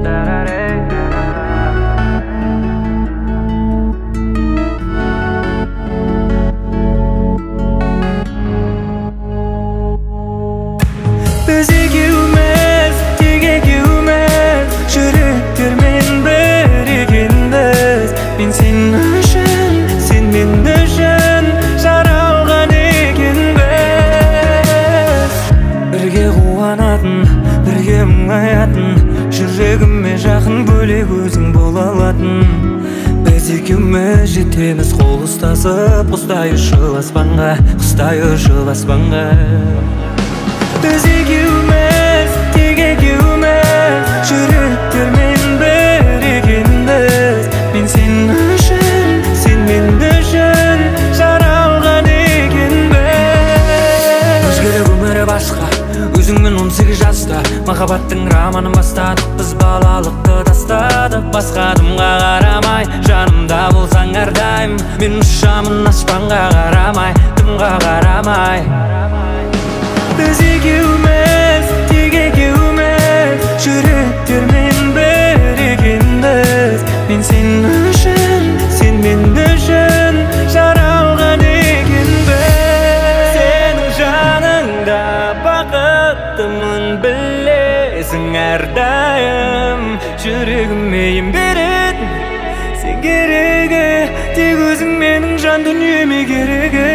Biz ekеуміз, тек екеуміз, жүректермен бірігенбіз. Мен сен үшін, сен мен үшін жаралған екенбіз. Бірге қуанатын, бірге мұңаятын, жүрегіме жақын бөлек өзің бола алатын. Біз екеуміз жетеміз қол ұстасып, құстай ұшыл аспанға, құстай ұшыл аспанға. Biz ekеуміз, тек екеуміз, жүректермен бірігенбіз. Мен сен үшін, сен мен үшін жаралған екенбіз. Өзгерек өмірі басқа, өзіңмен 18 жаста, махаббаттың романын бастадық. Біз балалықты тастадық, басқа адамға қарамай, жанымда болсаң әрдайым. Мен ұшамын аспанға қарамай, дымға қарамай. Biz ekеуміз, тек екеуміз, жүректермен бірігенбіз. Мен сен үшін, сен мен үшін жаралған екенбіз. Сенің жаныңда бақыттымын білесің әрдайым. Жүрегіме ем беретін сен керегі, тек өзің менің жан дүниеме керегі.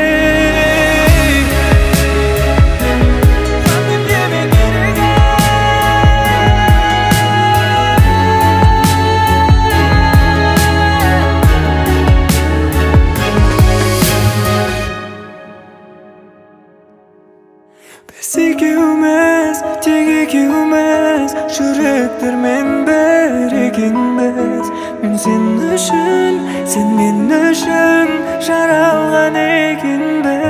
Biz ekеуміз, тек екеуміз, жүректермен бірігенбіз. Мен сен үшін, сен мен үшін жаралған екенбіз.